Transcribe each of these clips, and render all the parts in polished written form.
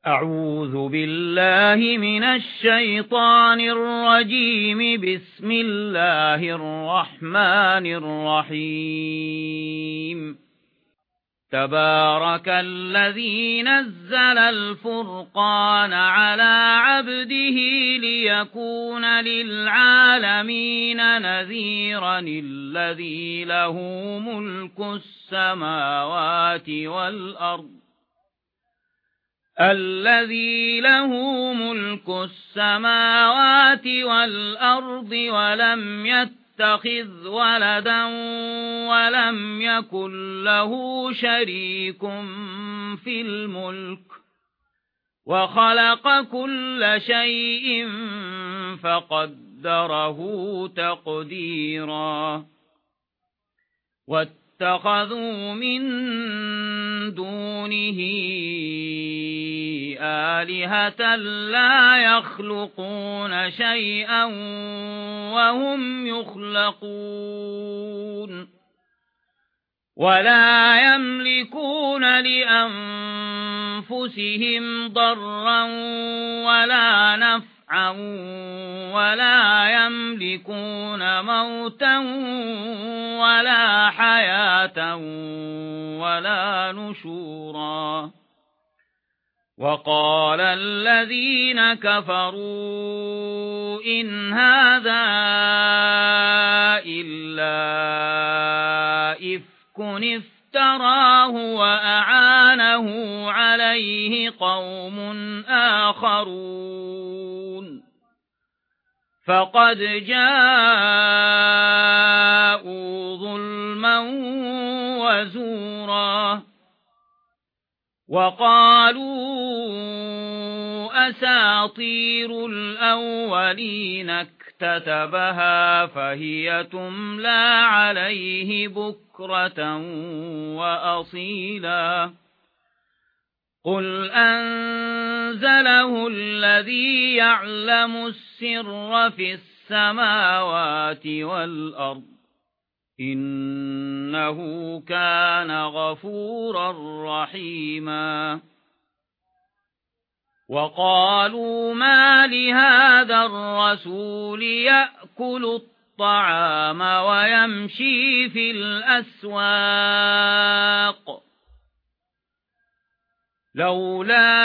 أعوذ بالله من الشيطان الرجيم. بسم الله الرحمن الرحيم. تبارك الذي نزل الفرقان على عبده ليكون للعالمين نذيرا الذي له ملك السماوات والأرض ولم يتخذ ولدا ولم يكن له شريك في الملك وخلق كل شيء فقدره تقديرا. واتخذوا من دونه آلهة لا يخلقون شيئا وهم يخلقون ولا يملكون لأنفسهم ضرا ولا نفعا ولا يملكون موتا ولا حياة ولا نشورا. وقال الذين كفروا إن هذا إلا إفك افتراه وأعانه عليه قوم آخرون فقد جاءوا ظلما وزورا. وقالوا أساطير الأولين اكتتبها فهي تملى عليه بكرة وأصيلا. قل أنزله الذي يعلم السر في السماوات والأرض إنه كان غفورا رحيما. وقالوا ما لهذا الرسول يأكل الطعام ويمشي في الأسواق لولا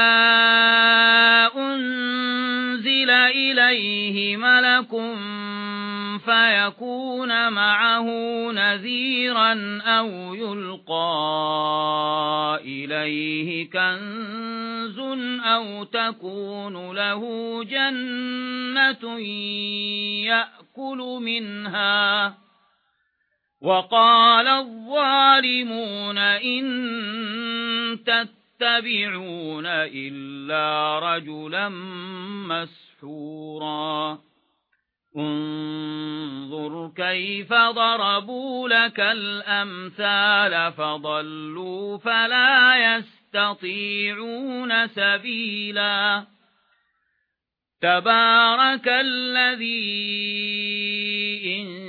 أنزل إليه ملك فيكون معه نذيرا أو يلقى إليه كنز أو تكون له جنة يأكل منها. وقال الظالمون إن تتبعون إلا رجلا مسحورا. انظر كيف ضربوا لك الأمثال فضلوا فلا يستطيعون سبيلا. تبارك الذي إن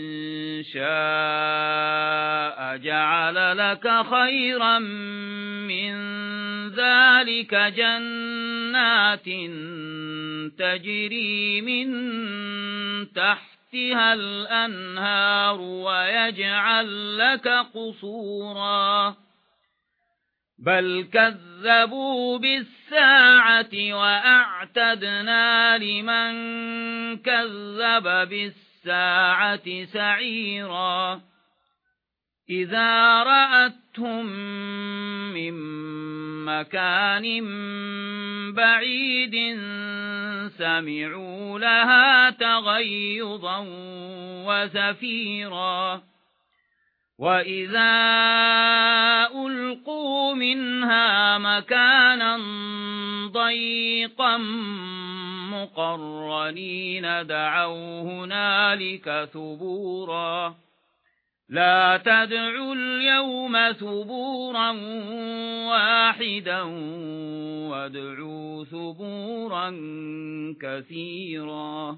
شاء جعل لك خيرا من ذلك جنات تجري من تحتها الأنهار ويجعل لك قصورا. بل كذبوا بالساعة وأعتدنا لمن كذب بالساعة سعيرا. إذا رأتهم من مكان بعيد سمعوا لها تغيظا وزفيرا. وإذا ألقوا منها مكانا ضيقا مقرنين دعوا هنالك ثبورا. لا تدعوا اليوم ثبورا واحدا وادعوا ثبورا كثيرا.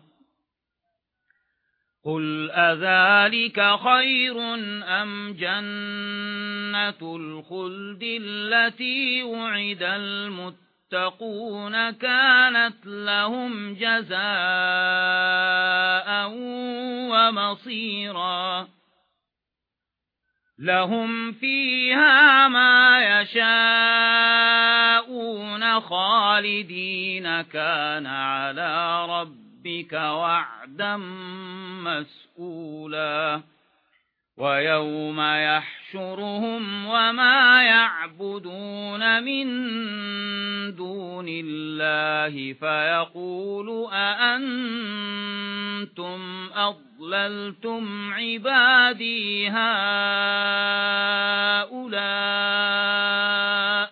قل أذلك خير أم جنة الخلد التي وعد المتقون المتقون كانت لهم جزاء ومصيرا لهم فيها ما يشاءون خالدين كان على ربك وعدا مسئولا ويوم يحشرهم وما يعبدون من دون الله فيقول أأنتم أضللتم عبادي هؤلاء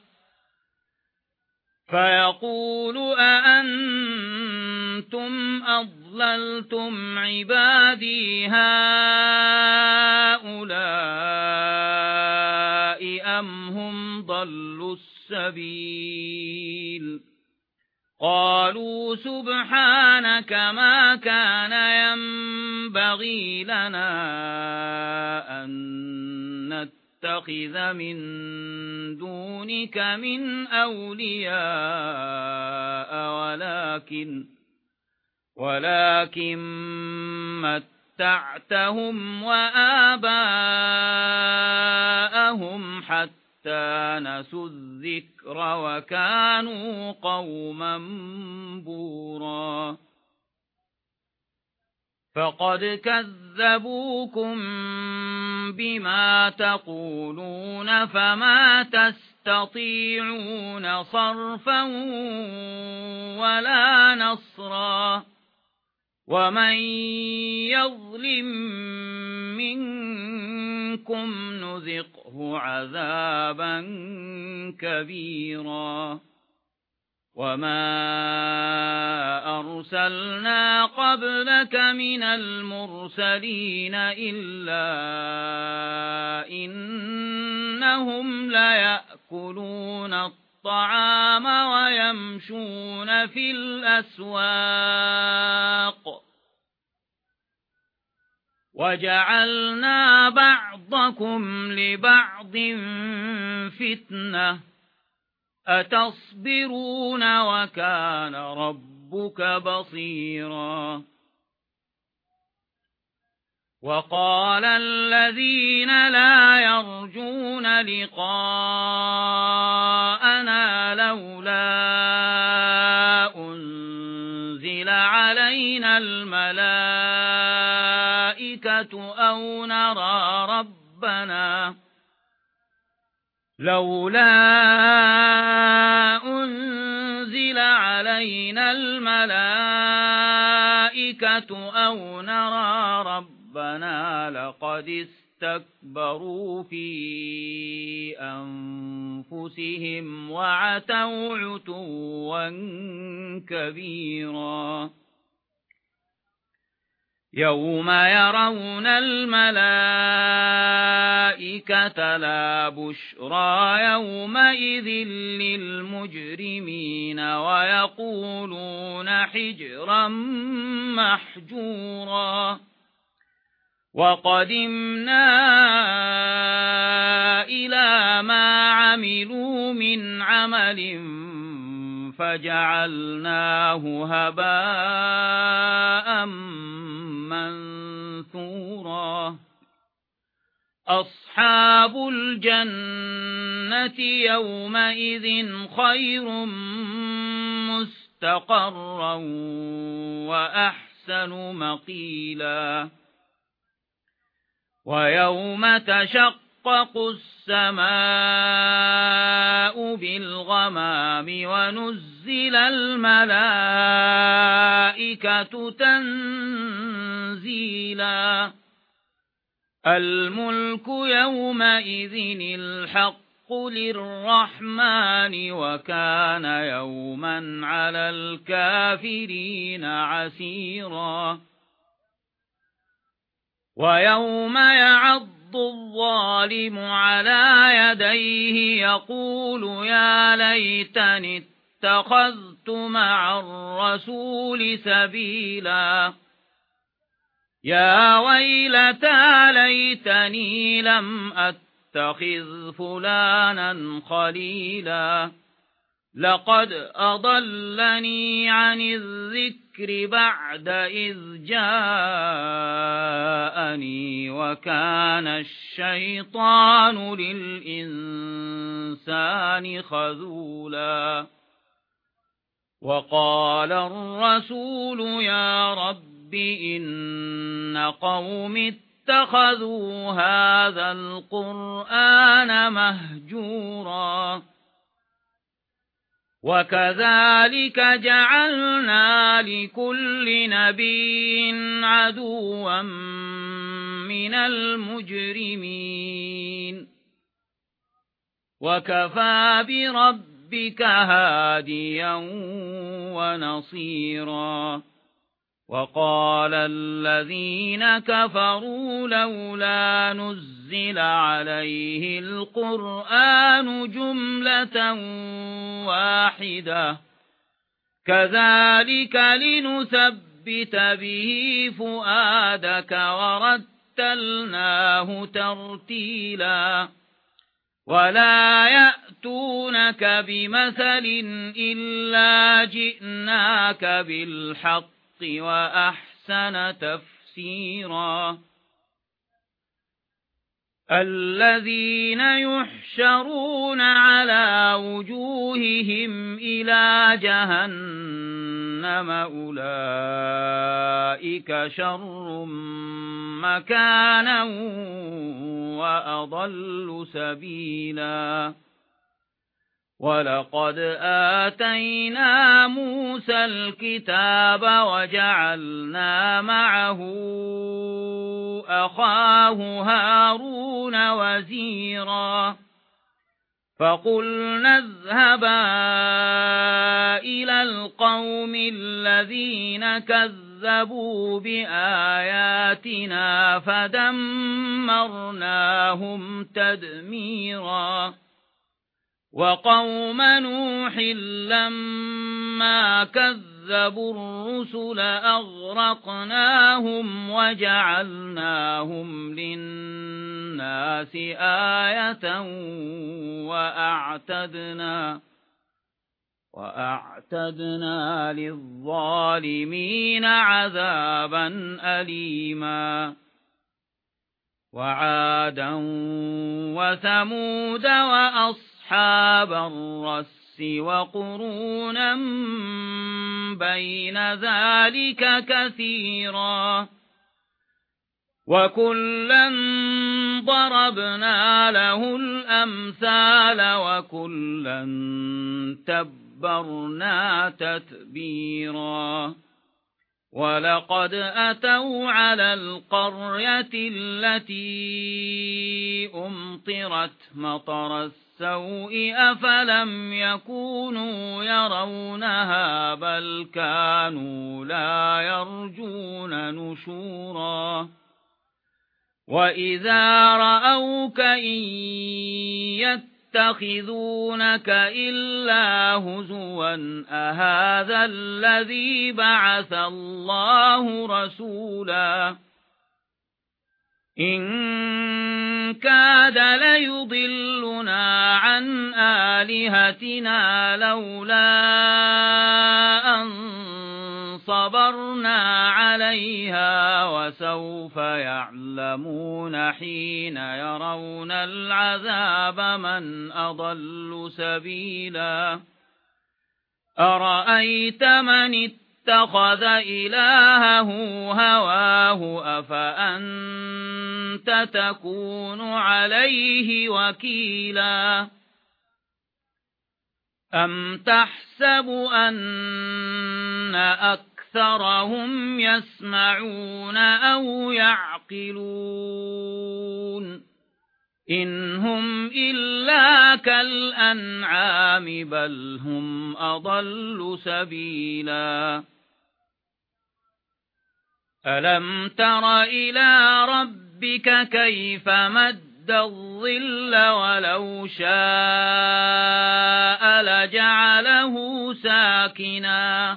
أم هم ضلوا السبيل قالوا سبحانك ما كان ينبغي لنا أن نتخذ من دونك من أولياء ولكن متعتهم وآباءهم حتى نسوا الذكر وكانوا قوما بورا فقد كذبوكم بما تقولون فما تستطيعون صرفا ولا نصرا ومن يظلم منكم نذقه عذابا كبيرا وما أرسلنا قبلك من المرسلين إلا إنهم ليأكلون الطعام ويمشون في الأسواق وجعلنا بعضكم لبعض فتنة أتصبرون وكان ربك بصيرا وقال الذين لا يرجون لقاءنا لولا أنزل علينا الملائكة أو نرى ربنا أو نرى ربنا لقد استكبروا في أنفسهم وعتوا عتوا كبيرا يوم يرون الملائكة لا بشرى يومئذ للمجرمين ويقولون حجرا محجورا وقدمنا إلى ما عملوا من عمل فجعلناه هباء منثورا أصحاب الجنة يومئذ خير مستقرا وأحسن مقيلا ويوم تشقق السماء بالغمام ونزل الملائكة تنزيلا الملك يومئذ الحق للرحمن وكان يوما على الكافرين عسيرا ويوم يعض الظالم على يديه يقول يا ليتني اتخذت مع الرسول سبيلا يا ويلتى ليتني لم أتخذ فلانا خليلا لقد أضلني عن الذكر بعد إذ جاءني وكان الشيطان للإنسان خذولا وقال الرسول يا رب إن قوم اتخذوا هذا القرآن مهجورا وكذلك جعلنا لكل نبي عدوا من المجرمين وكفى بربك هاديا ونصيرا وقال الذين كفروا لولا نزل عليه القرآن جملة واحدة كذلك لنثبت به فؤادك ورتلناه ترتيلا ولا يأتونك بمثل إلا جئناك بالحق وأحسن تفسيرا الذين يحشرون على وجوههم إلى جهنم أولئك شر مكانا وأضل سبيلا ولقد آتينا موسى الكتاب وجعلنا معه أخاه هارون وزيرا فقلنا اذهبا إلى القوم الذين كذبوا بآياتنا فدمرناهم تدميرا وقوم نوح لما كذبوا الرسل أغرقناهم وجعلناهم للناس آية وأعتدنا للظالمين عذابا أليما وعادا وثمود وأصحاب الرس وقرونا بين ذلك كثيرا وكلا ضربنا له الأمثال وكلا تبرنا تتبيرا ولقد أتوا على القرية التي أمطرت مطر السوء أفلم يكونوا يرونها بل كانوا لا يرجون نشورا وإذا رأوك إن يتخذونك إلا هزوا أهذا الذي بعث الله رسولا إن كاد ليضلنا عن آلهتنا لولا أن صبرنا عليها وسوف يعلمون حين يرون العذاب من أضل سبيلا أرأيت من اتخذ إلهه هواه أفأنت تكون عليه وكيلا أم تحسب أن أكثرهم يسمعون أو يعقلون إن هم إلا كالأنعام بل هم أضل سبيلا ألم تر إلى ربك كيف مد الظل ولو شاء لجعله ساكنا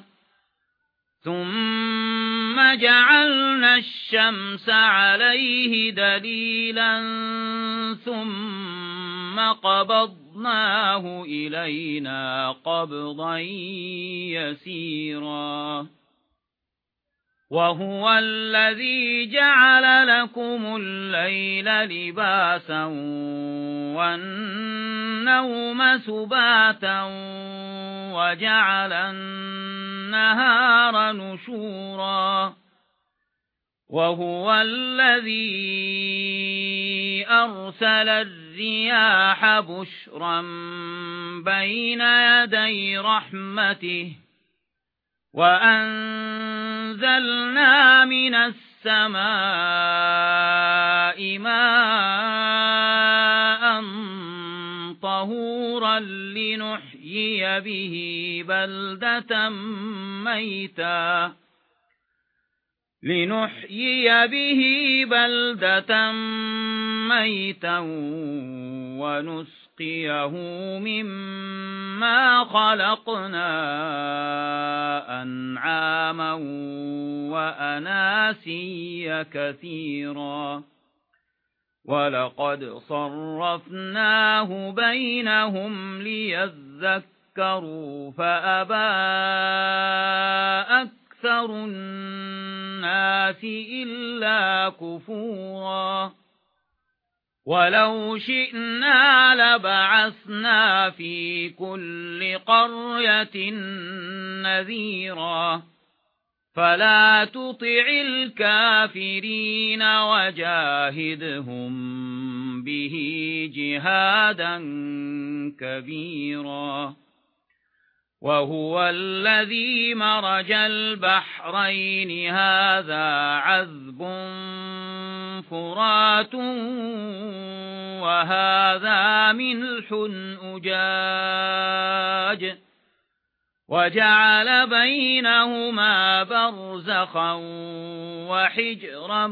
ثم جعلنا الشمس عليه دليلا ثم ثم قبضناه إلينا قبضا يسيرا وهو الذي جعل لكم الليل لباسا والنوم سباتا وجعل النهار نشورا وهو الذي أرسل الرياح بشرا بين يدي رحمته وأنزلنا من السماء ماء طهورا لنحيي به بلدة ميتا ونسقيه مما خلقنا أنعاما وأناسيا كثيرا ولقد صرفناه بينهم ليذكروا فأبى أكثر الناس إلا كفورا ولو شئنا لبعثنا في كل قرية نذيرا فلا تطع الكافرين وجاهدهم به جهادا كبيرا وهو الذي مرج البحرين هذا عذب فرات وهذا ملح أجاج وجعل بينهما برزخا وحجرا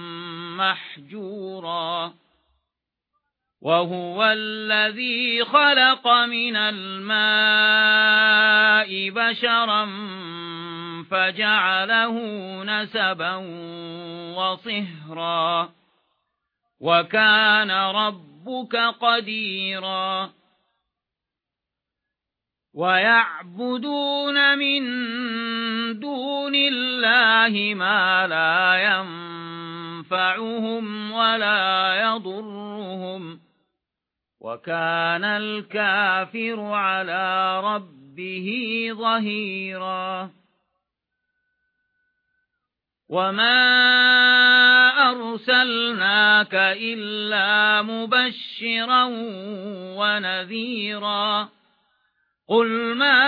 محجورا وهو الذي خلق من الماء بشرا فجعله نسبا وصهرا وكان ربك قديرا ويعبدون من دون الله ما لا ينفعهم ولا يضرهم وكان الكافر على ربه ظهيرا وما أرسلناك إلا مبشرا ونذيرا قل ما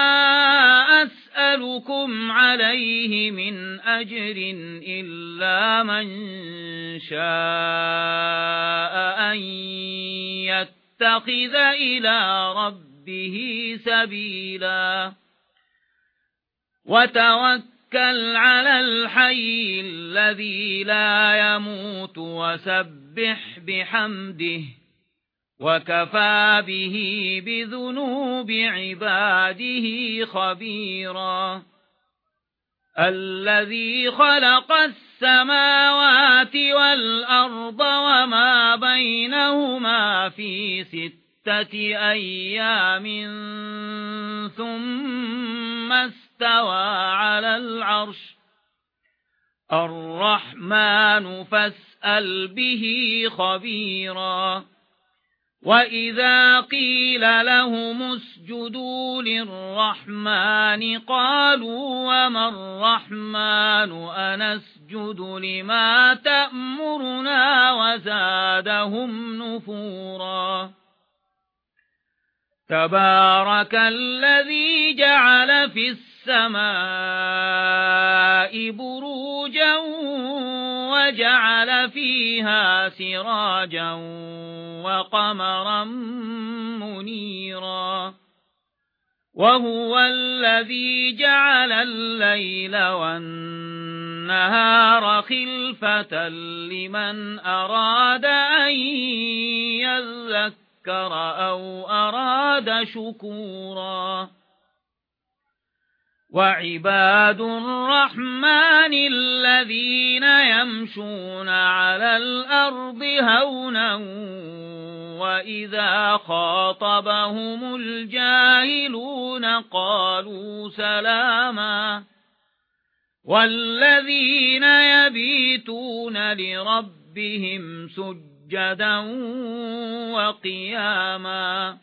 أسألكم عليه من أجر إلا من شاء أن يتخذ إلى ربه سبيلا وتوكل على الحي الذي لا يموت وسبح بحمده وكفى به بذنوب عباده خبيرا الذي خلق السماوات والأرض وما بينهما في 6 أيام ثم استوى على العرش الرحمن فاسأل به خبيرا وإذا قيل لهم اسجدوا للرحمن قالوا وما الرحمن أنسجد لما تأمرنا وزادهم نفورا تبارك الذي جعل في السماء بروجا وجعل فيها سراجا وقمرا منيرا وهو الذي جعل الليل والنهار خلفة لمن أراد أن يذكر أو أراد شكورا وعباد الرحمن الذين يمشون على الأرض هونا وإذا خاطبهم الجاهلون قالوا سلاما والذين يبيتون لربهم سجدا وقياما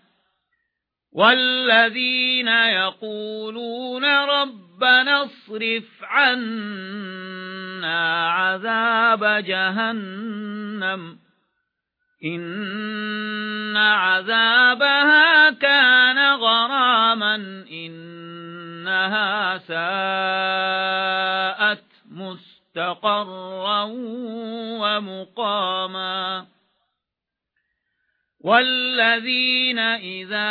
والذين يقولون ربنا اصرف عنا عذاب جهنم إن عذابها كان غراما إنها ساءت مستقرا ومقاما والذين إذا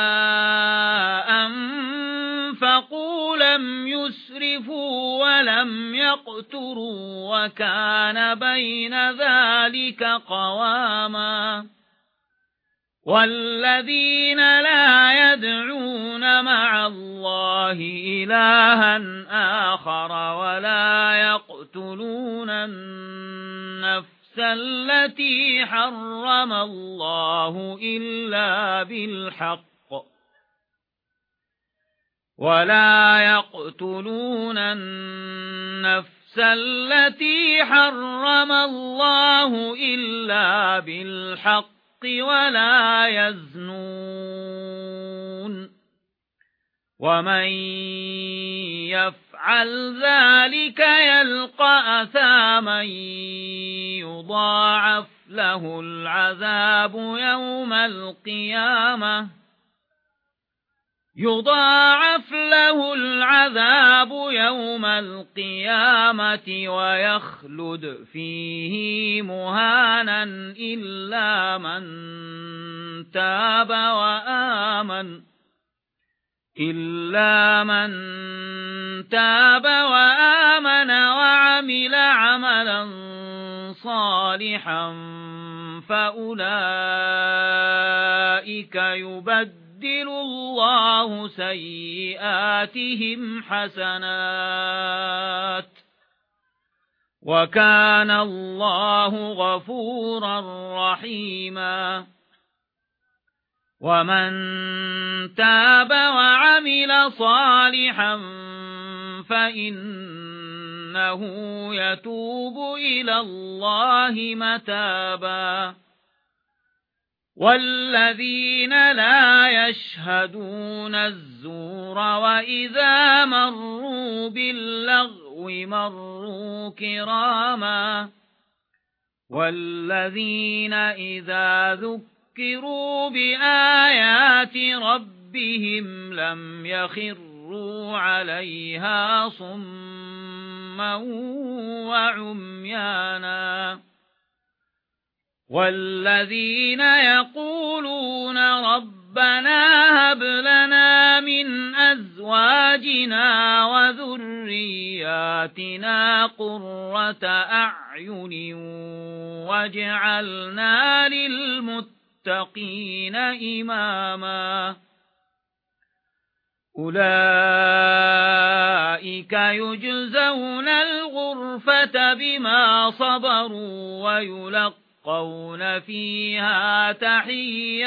أنفقوا لم يسرفوا ولم يقتروا وكان بين ذلك قواما والذين لا يدعون مع الله إلها آخر ولا يقتلون النفس التي حرم الله إلا بالحق ولا يقتلون النفس التي حرم الله إلا بالحق ولا يزنون ومن يفعل ذلك يلقى أثاما يضاعف له العذاب يوم القيامة ويخلد فيه مهانا إلا من تاب وآمن وعمل عملا صالحا فأولئك يبدل الله سيئاتهم حسنات وكان الله غفورا رحيما ومن تاب وعمل صالحا فإنه يتوب إلى الله متابا والذين لا يشهدون الزور وإذا مروا باللغو مروا كراما والذين إذا ذكروا بآيات ربهم لم يخروا عليها صما وعميانا والذين يقولون ربنا هب لنا من أزواجنا وذرياتنا قرة أعين واجعلنا للمتقين إماما أولئك يجزون الغرفة بما صبروا ويلقون فيها تحية